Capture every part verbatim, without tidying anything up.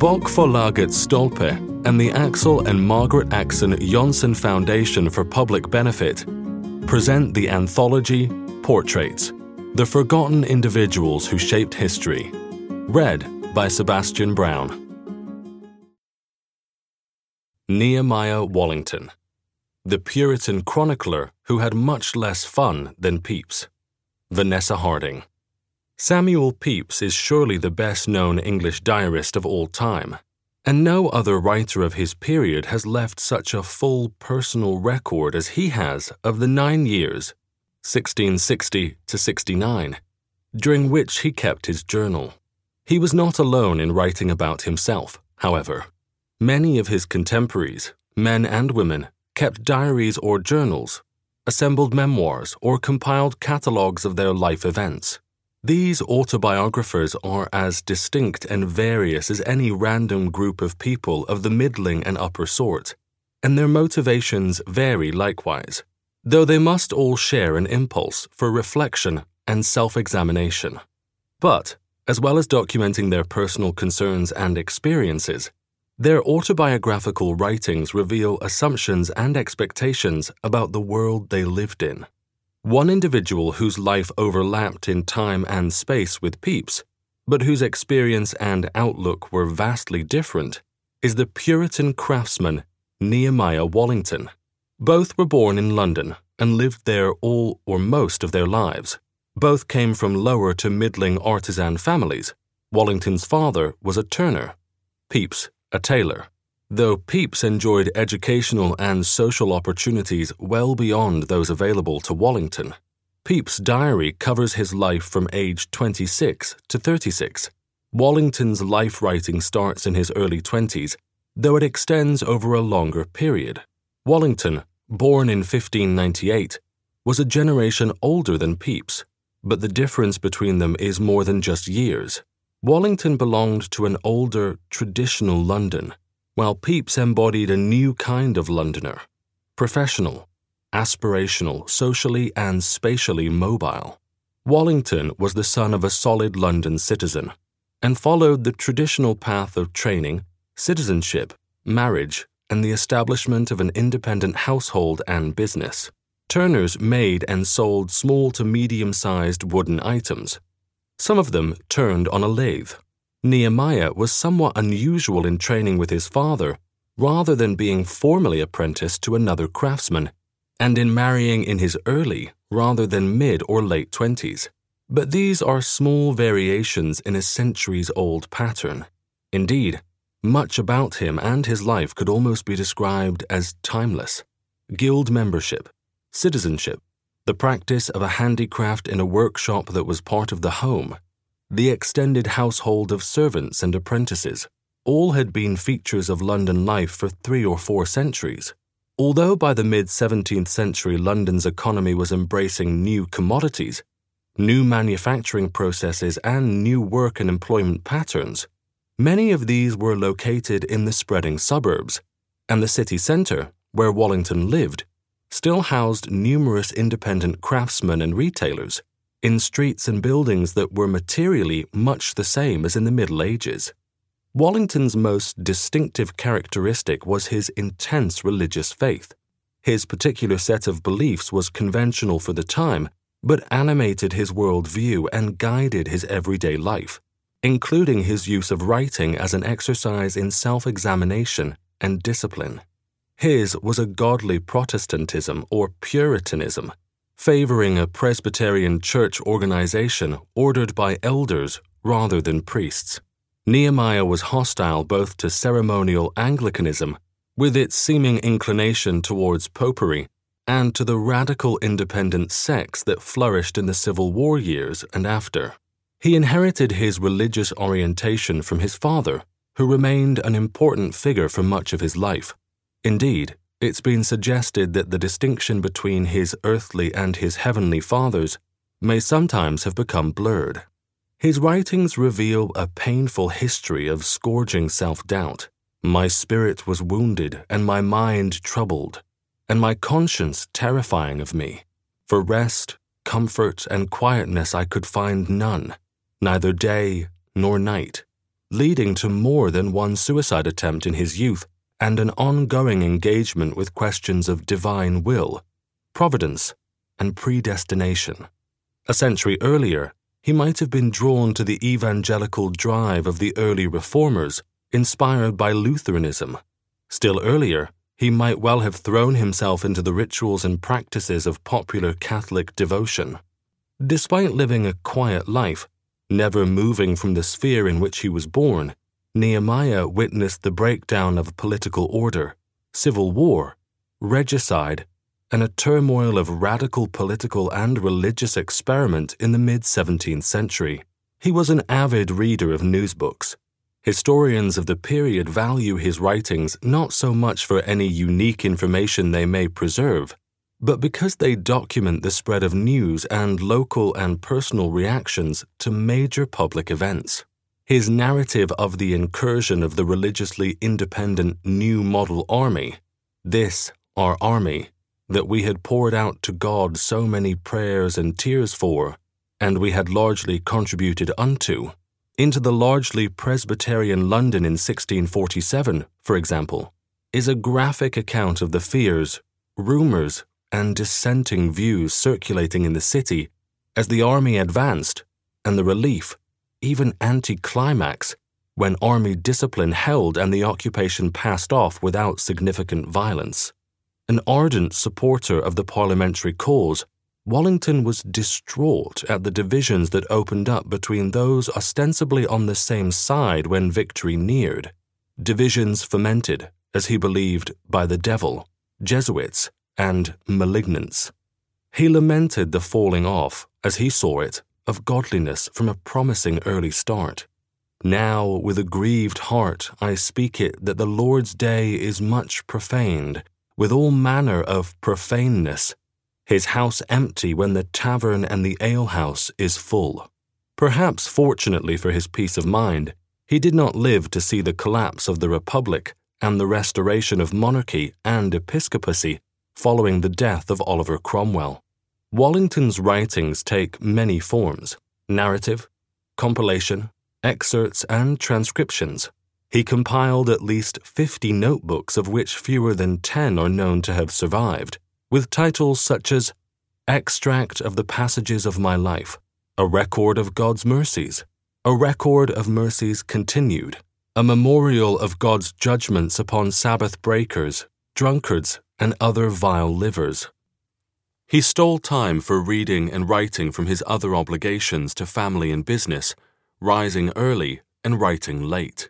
Bokförlaget Stolpe and the Axel and Margaret Axon Jonsson Foundation for Public Benefit present the anthology Portraits, The Forgotten Individuals Who Shaped History, read by Sebastian Brown. Nehemiah Wallington, the Puritan chronicler who had much less fun than Pepys. Vanessa Harding. Samuel Pepys is surely the best-known English diarist of all time, and no other writer of his period has left such a full personal record as he has of the nine years, sixteen sixty to sixty-nine, during which he kept his journal. He was not alone in writing about himself, however. Many of his contemporaries, men and women, kept diaries or journals, assembled memoirs, or compiled catalogues of their life events. These autobiographers are as distinct and various as any random group of people of the middling and upper sort, and their motivations vary likewise, though they must all share an impulse for reflection and self-examination. But, as well as documenting their personal concerns and experiences, their autobiographical writings reveal assumptions and expectations about the world they lived in. One individual whose life overlapped in time and space with Pepys, but whose experience and outlook were vastly different, is the Puritan craftsman Nehemiah Wallington. Both were born in London and lived there all or most of their lives. Both came from lower to middling artisan families. Wallington's father was a turner, Pepys a tailor, though Pepys enjoyed educational and social opportunities well beyond those available to Wallington. Pepys' diary covers his life from age twenty-six to thirty-six. Wallington's life writing starts in his early twenties, though it extends over a longer period. Wallington, born in fifteen ninety-eight, was a generation older than Pepys, but the difference between them is more than just years. Wallington belonged to an older, traditional London, while Pepys embodied a new kind of Londoner, professional, aspirational, socially and spatially mobile. Wallington was the son of a solid London citizen and followed the traditional path of training, citizenship, marriage, and the establishment of an independent household and business. Turners made and sold small to medium-sized wooden items. Some of them turned on a lathe. Nehemiah was somewhat unusual in training with his father, rather than being formally apprenticed to another craftsman, and in marrying in his early rather than mid or late twenties. But these are small variations in a centuries-old pattern. Indeed, much about him and his life could almost be described as timeless. Guild membership, citizenship, the practice of a handicraft in a workshop that was part of the home, the extended household of servants and apprentices, all had been features of London life for three or four centuries. Although by the mid-seventeenth century London's economy was embracing new commodities, new manufacturing processes, and new work and employment patterns, many of these were located in the spreading suburbs, and the city centre, where Wallington lived, still housed numerous independent craftsmen and retailers in streets and buildings that were materially much the same as in the Middle Ages. Wallington's most distinctive characteristic was his intense religious faith. His particular set of beliefs was conventional for the time, but animated his worldview and guided his everyday life, including his use of writing as an exercise in self-examination and discipline. His was a godly Protestantism or Puritanism, favoring a Presbyterian church organization ordered by elders rather than priests. Nehemiah was hostile both to ceremonial Anglicanism, with its seeming inclination towards popery, and to the radical independent sects that flourished in the Civil War years and after. He inherited his religious orientation from his father, who remained an important figure for much of his life. Indeed, it's been suggested that the distinction between his earthly and his heavenly fathers may sometimes have become blurred. His writings reveal a painful history of scourging self-doubt. My spirit was wounded and my mind troubled, and my conscience terrifying of me. For rest, comfort, and quietness I could find none, neither day nor night. leading to more than one suicide attempt in his youth and an ongoing engagement with questions of divine will, providence, and predestination. A century earlier, he might have been drawn to the evangelical drive of the early reformers, inspired by Lutheranism. Still earlier, he might well have thrown himself into the rituals and practices of popular Catholic devotion. Despite living a quiet life, never moving from the sphere in which he was born, Nehemiah witnessed the breakdown of political order, civil war, regicide, and a turmoil of radical political and religious experiment in the mid-seventeenth century. He was an avid reader of newsbooks. Historians of the period value his writings not so much for any unique information they may preserve, but because they document the spread of news and local and personal reactions to major public events. His narrative of the incursion of the religiously independent New Model Army, this, our army, that we had poured out to God so many prayers and tears for, and we had largely contributed unto, into the largely Presbyterian London in sixteen forty-seven, for example, is a graphic account of the fears, rumors, and dissenting views circulating in the city as the army advanced, and the relief, even anticlimax, when army discipline held and the occupation passed off without significant violence. An ardent supporter of the parliamentary cause, Wallington was distraught at the divisions that opened up between those ostensibly on the same side when victory neared, divisions fomented, as he believed, by the devil, Jesuits, and malignants. He lamented the falling off, as he saw it, of godliness from a promising early start. Now, with a grieved heart, I speak it that the Lord's day is much profaned, with all manner of profaneness, his house empty when the tavern and the alehouse is full. Perhaps fortunately for his peace of mind, he did not live to see the collapse of the Republic and the restoration of monarchy and episcopacy following the death of Oliver Cromwell. Wallington's writings take many forms: narrative, compilation, excerpts, and transcriptions. He compiled at least fifty notebooks, of which fewer than ten are known to have survived, with titles such as Extract of the Passages of My Life, A Record of God's Mercies, A Record of Mercies Continued, A Memorial of God's Judgments upon Sabbath Breakers, Drunkards, and Other Vile Livers. He stole time for reading and writing from his other obligations to family and business, rising early and writing late.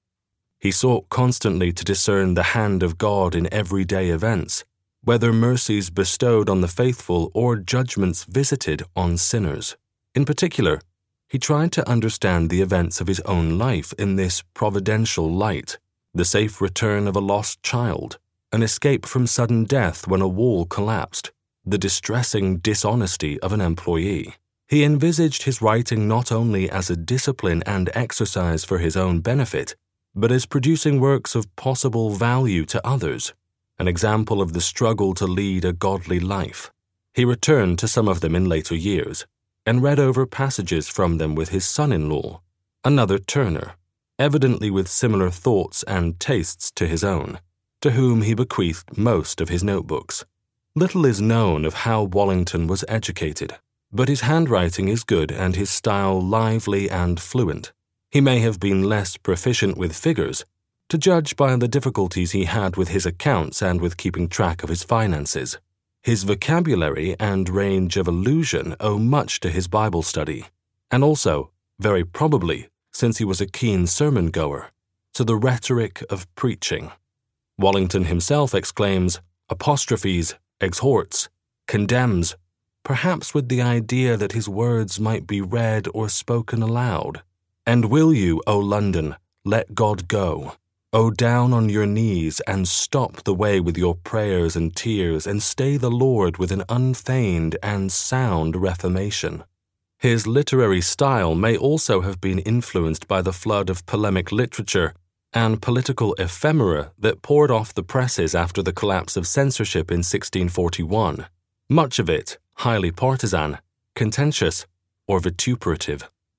He sought constantly to discern the hand of God in everyday events, whether mercies bestowed on the faithful or judgments visited on sinners. In particular, he tried to understand the events of his own life in this providential light: the safe return of a lost child, an escape from sudden death when a wall collapsed, the distressing dishonesty of an employee. He envisaged his writing not only as a discipline and exercise for his own benefit, but as producing works of possible value to others, an example of the struggle to lead a godly life. He returned to some of them in later years, and read over passages from them with his son-in-law, another Turner, evidently with similar thoughts and tastes to his own, to whom he bequeathed most of his notebooks. Little is known of how Wallington was educated, but his handwriting is good and his style lively and fluent. He may have been less proficient with figures, to judge by the difficulties he had with his accounts and with keeping track of his finances. His vocabulary and range of allusion owe much to his Bible study, and also, very probably, since he was a keen sermon-goer, to the rhetoric of preaching. Wallington himself exclaims, apostrophes, exhorts, condemns, perhaps with the idea that his words might be read or spoken aloud. And will you, O London, let God go? O down on your knees and stop the way with your prayers and tears and stay the Lord with an unfeigned and sound reformation. His literary style may also have been influenced by the flood of polemic literature and political ephemera that poured off the presses after the collapse of censorship in sixteen forty-one, much of it highly partisan, contentious, or vituperative.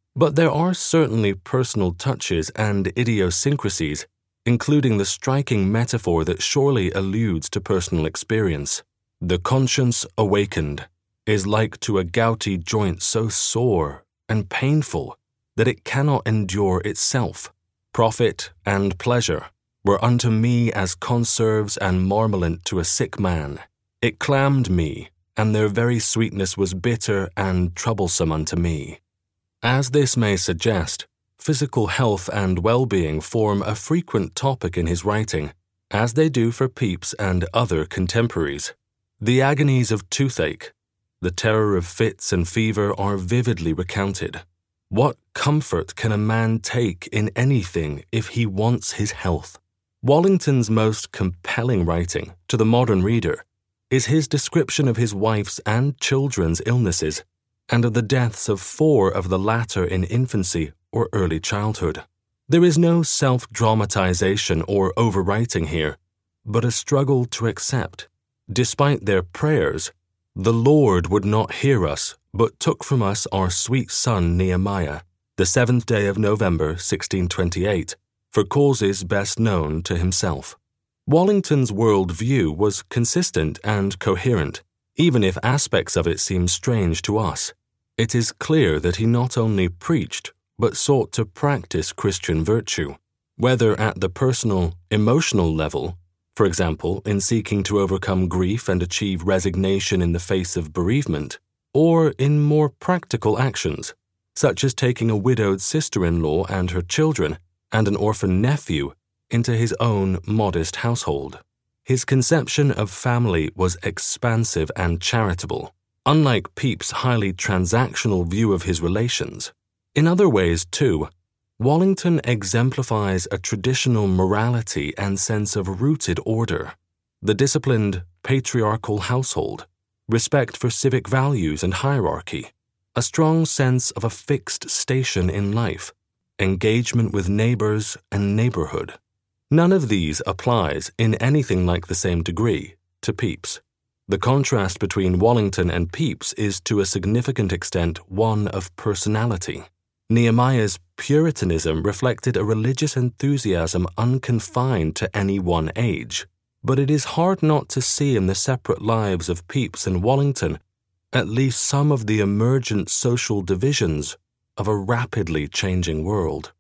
But there are certainly personal touches and idiosyncrasies, including the striking metaphor that surely alludes to personal experience. The conscience awakened is like to a gouty joint so sore and painful that it cannot endure itself. Profit and pleasure were unto me as conserves and marmalent to a sick man. It clammed me, and their very sweetness was bitter and troublesome unto me. As this may suggest, physical health and well-being form a frequent topic in his writing, as they do for Pepys and other contemporaries. The agonies of toothache, the terror of fits and fever are vividly recounted. What comfort can a man take in anything if he wants his health? Wallington's most compelling writing, to the modern reader, is his description of his wife's and children's illnesses, and of the deaths of four of the latter in infancy or early childhood. There is no self-dramatization or overwriting here, but a struggle to accept. Despite their prayers, the Lord would not hear us, but took from us our sweet son Nehemiah, the seventh day of November, sixteen twenty-eight, for causes best known to himself. Wallington's world view was consistent and coherent, even if aspects of it seem strange to us. It is clear that he not only preached, but sought to practice Christian virtue, whether at the personal, emotional level, for example, in seeking to overcome grief and achieve resignation in the face of bereavement, or in more practical actions, such as taking a widowed sister-in-law and her children and an orphan nephew into his own modest household. His conception of family was expansive and charitable, unlike Pepys' highly transactional view of his relations. In other ways, too, Wallington exemplifies a traditional morality and sense of rooted order, the disciplined, patriarchal household, respect for civic values and hierarchy, a strong sense of a fixed station in life, engagement with neighbors and neighborhood. None of these applies in anything like the same degree to Pepys. The contrast between Wallington and Pepys is to a significant extent one of personality. Nehemiah's Puritanism reflected a religious enthusiasm unconfined to any one age, but it is hard not to see in the separate lives of Pepys and Wallington at least some of the emergent social divisions of a rapidly changing world.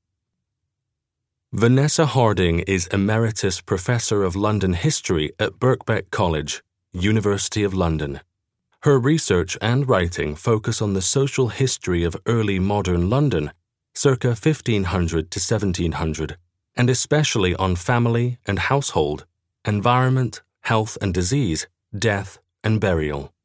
Vanessa Harding is Emeritus Professor of London History at Birkbeck College, University of London. Her research and writing focus on the social history of early modern London, circa fifteen hundred to seventeen hundred, and especially on family and household, environment, health and disease, death and burial.